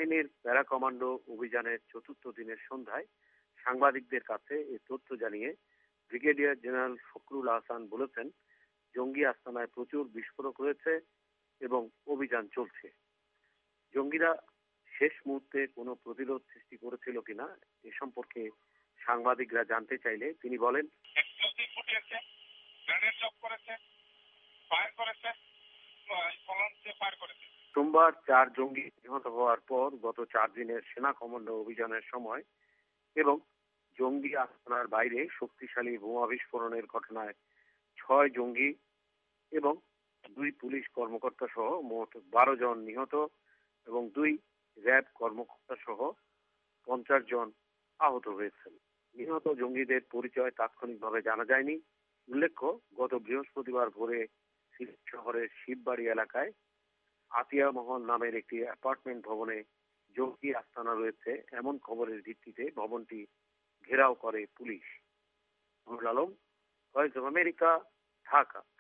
সেনাবাহিনীর para commando অভিযানের চতুর্থ দিনের সন্ধ্যায় সাংবাদিকদের কাছে এই তথ্য জানিয়ে ব্রিগেডিয়ার জেনারেল ফখরুল আহসান বলেছেন, জঙ্গি আস্তানায় প্রচুর বিস্ফোরক রয়েছে এবং অভিযান চলছে। জঙ্গিরা শেষ মুহূর্তে কোনো প্রতিরোধ সৃষ্টি করেছিল কিনা এ সম্পর্কে সাংবাদিকরা জানতে চাইলে তিনি বলেন, সোমবার 4 জঙ্গি নিহত হওয়ার পর গত 4 দিনের সেনা কমান্ডো অভিযানের সময় এবং জঙ্গি আস্তানার বাইরে শক্তিশালী বোমা বিস্ফোরণের ঘটনায় 6 জঙ্গি এবং 2 পুলিশ কর্মকর্তা সহ মোট 12 জন নিহত এবং 2 র্যাব কর্মকর্তা সহ 50 জন আহত হয়েছেন। নিহত জঙ্গিদের পরিচয় তাৎক্ষণিকভাবে জানা যায়নি। উল্লেখ্য, গত বৃহস্পতিবার ভোরে সিলেট শহরের শিববাড়ি এলাকায় আতিয়া মহল নামের একটি অ্যাপার্টমেন্ট ভবনে জঙ্গি আস্তানা রয়েছে এমন খবরের ভিত্তিতে ভবনটি ঘেরাও করে পুলিশ। Nurul Alam, voice of America, Dhaka.